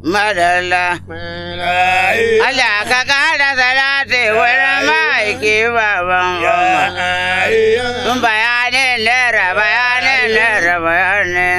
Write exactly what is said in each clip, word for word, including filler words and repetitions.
madalla. Allah ka kara salati wurin ma'aiki baban umma. Bayanin lera bayanin lera bayanin.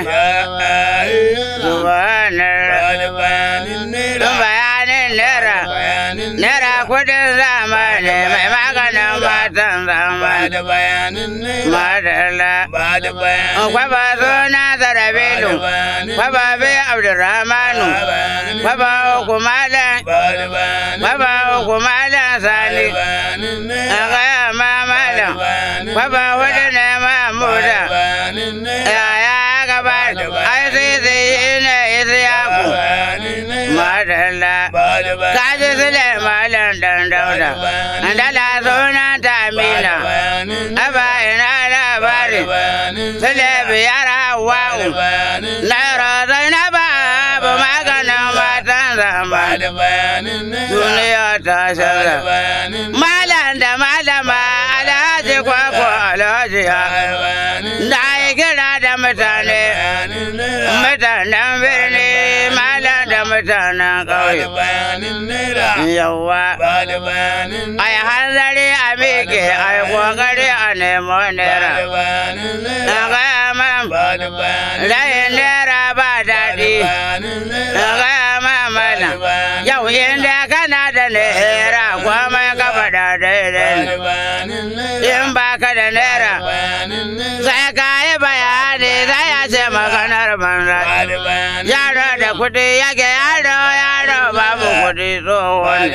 Subhanallah. Bayanin lera. Lera kudin zamani mai maganin matan zamani. Madalla. Kwaba suna Zarabilu. Kwaba bi Abdurrahmanu. Kwaba kumalan. Kwaba kumalan Sani. Agaya mamalan. Kwaba hudu ne mamuda. Yaya gabar. Ai sisi ne Isiyaku. Madalla. Kaji sile malan dan dauda. Andala suna Tamina. Aba ina labari. Sile biyar Hawwa'u. Naira Zainaba abu maganin matan zamani. Duniya ta shara. Malam da malama Alhaji Kwakwa Alhaji ya. Da yi kira da mutane. Mutanen birni malam da mutanen ƙauye. Yawwa. Ai hanzari a miƙe ai kokari a nemo naira. Na gaya man rayin naira ba daɗi. Na gaya man mana yau inda kana da naira komai ka faɗa daidai. In ba ka da naira sai ka yi bayani sai ya ce maganar banza. Yaro da kuɗi yake yaro yaro babu kuɗi tsohon.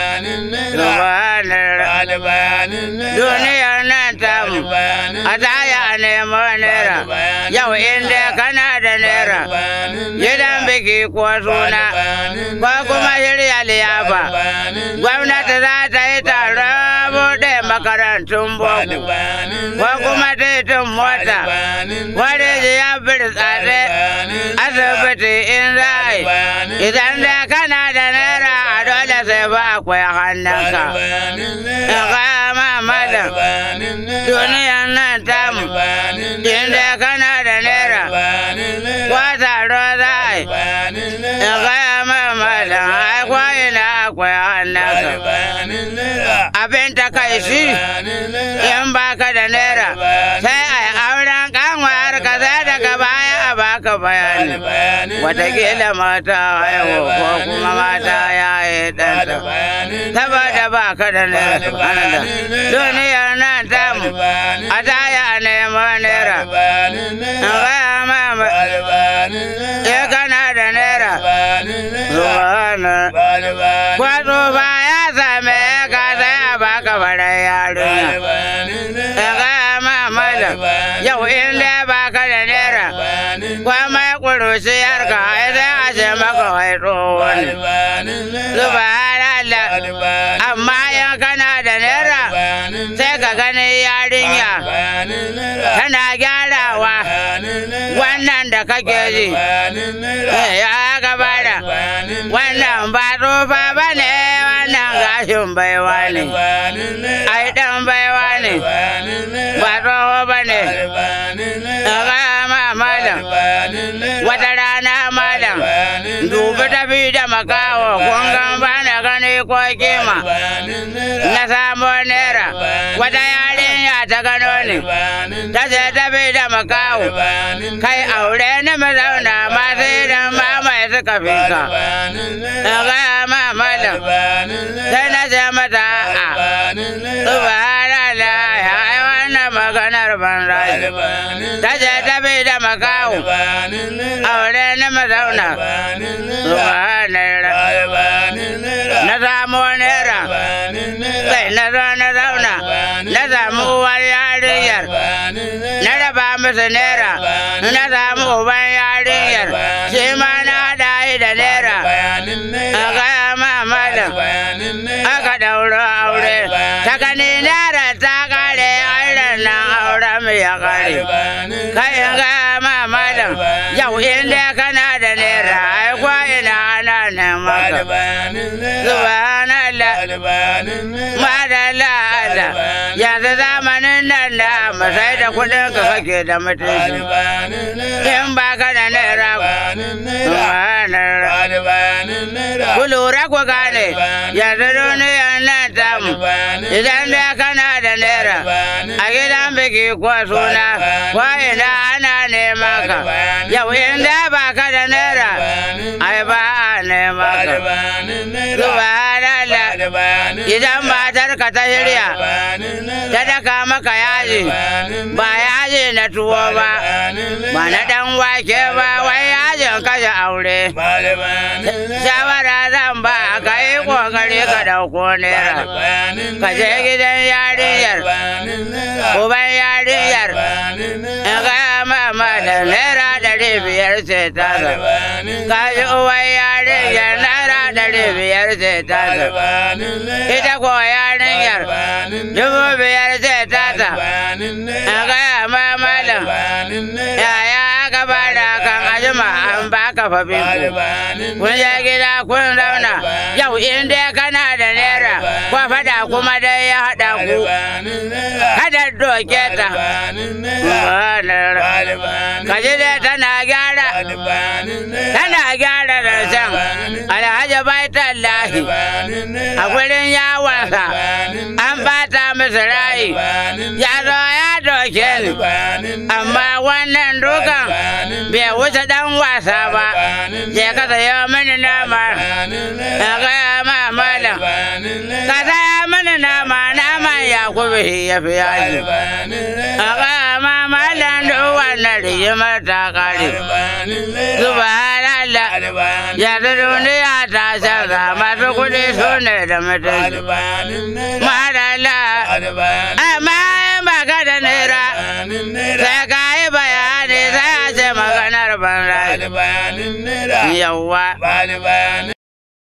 Duniyar nan tamu a taya a nemo naira. Yau inda kana da naira gidan biki ko suna ko kuma shirya liyafa. Gwamnati za ta yi taron buɗe makarantun boko ko kuma titin mota wani ya birtsatse asibiti in za a yi. Idan da kana da naira a dole sai ba akwai hannunka. Kama malam duniyan nan tamu inda kana da naira wata roza ai. Kama malam ai kwayina akwai hannunka. Abin ta kai shi in baka da naira sai ai auren kanwar ka sai daga baya a baka bayani. Watakila mata haihu ko kuma mata ya yi ɗanta saboda baka da naira. Duniyar nan tamu a taya a nemo naira. Gaya mama ya kana da naira. Kwazo ba ya same ka sai a baka farar yarinya. Gaya mama yau inda baka da naira kwama ya kurushi yarka ai sai a ce maka wai tsoho ne. Subhanallah. Amma in kana da naira sai ka gani yarinya tana gyarawa wannan da kake ji ya gabara wannan ba tsofa ba ne wannan gashin baiwa ne. Ai dan baiwa ne ba tsoho ba ne. Malam wata rana malam dubi tafi da makawo kun gan ba na gani ko kima na samu naira. Wata yarinya ta gano ni ta ce tafi da makawo kai aure ni mu zauna ma sai dan ba mai suka fi ka. Gaya ma malam sai na ce mata a subhanallah ya yi wannan maganar banza. Ta ce tafi da makawo aure ni mu zauna. Subhanallah. Na samu naira sai na zo na zauna na samu uwar yarinyar na raba musu naira. Na samu uban yarinyar shi ma na haɗa yi da naira. A gaya ma malam aka ɗauro aure ta gani naira ta kare auren nan auren mu ya kare. Kai gaya ma malam yau inda kana da naira ai kwa ina ana nan maka. Subhanallah. Madalla Allah yanzu zamanin nan da masai da kuɗin ka kake da mutunci in baka da naira. naira. bani banin naira. Ku lura ku gane yanzu duniyar nan tamu idan da kana da naira a gidan biki ko suna ko ina ana neman ka yau inda ba ka da naira ai ba a neman bani ka. banin naira. Subhanallah bani banin idan matar ka ta shirya banin naira. ta daka maka yaji ba yaji na tuwo ba ba na dan wake ba wai yajin kashe aure. bani banin naira. Shawara zan ba ka yi kokari ka dauko naira banin ka je gidan yarinyar banin naira. uban yarinyar banin naira. in gaya mama da naira ɗari biyar ce tasa banin ka ji uban yarinyar naira ɗari biyar ce tasa banin naira. ita ko yarinyar banin dubu biyar ce tasa banin in naira. gaya ma malam banin naira. yaya aka bada kan ajima an baka fa binku. banin Kun je gida kun zauna yau in dai kana da naira ko fada kuma dai ya haɗa ku banin naira. kada doke ta. banin naira. Ba naira. banin Ka ji dai tana gyara banin naira. tana gyara rancen alhaji baitallahi banin naira. a gurin yawansa an bata masa rayi ya zo ya doke ni amma wannan dukan bai wuce dan wasa ba je ka sayo mini nama ya gaya ma malam ka saya mini nama naman yakubu ya fi yaji a gaya ma malam duk wannan rigimar ta kare. Subhanallah yanzu duniya ta canza masu kuɗi su ne da mutunci. Madalla amma in ba ka da naira sai ka yi bayani sai a ce maganar banza. Yawwa